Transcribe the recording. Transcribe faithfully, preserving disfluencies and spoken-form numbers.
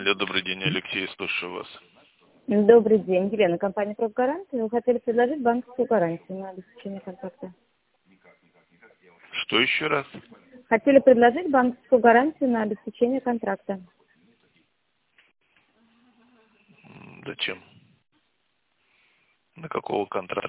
Алло, добрый день, Алексей, слушаю вас. Добрый день, Елена, компания «Профгарант». Вы хотели предложить банковскую гарантию на обеспечение контракта. Что еще раз? Хотели предложить банковскую гарантию на обеспечение контракта. М, Зачем? На какого контракта?